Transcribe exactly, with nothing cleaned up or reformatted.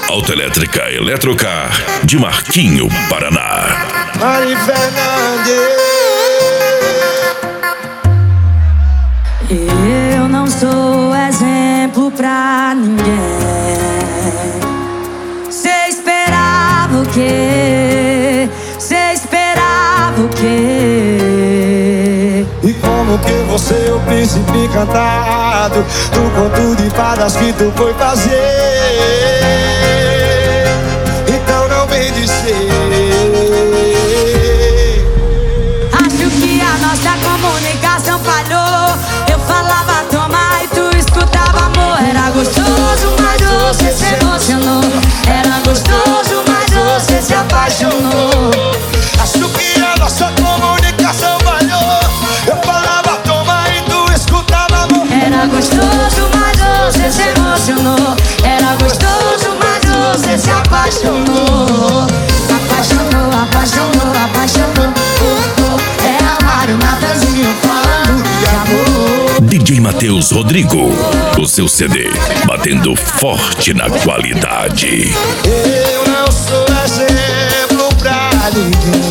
Autoelétrica Eletrocar de Marquinho, Paraná. Mari Fernandes. Eu não sou exemplo pra ninguém. Cê esperava o quê? Cê esperava o quê? E como que você, o príncipe encantado, do conto de fadas que tu foi fazer? Então não vem dizer. Acho que a nossa comunicação falhou. Eu falava toma e tu escutava amor. Era gostoso, mas você se emocionou. Era gostoso, mas você se apaixonou. Acho que a nossa comunicação falhou. Eu falava toma e tu escutava amor. Era gostoso, mas você se emocionou. Era gostoso, mas você se apaixonou. Apaixonou, apaixonou, apaixonou. Oh, oh. É Amário Natanzinho falando de amor. D J Matheus Rodrigo, o seu C D batendo forte na qualidade. Eu não sou exemplo pra ninguém.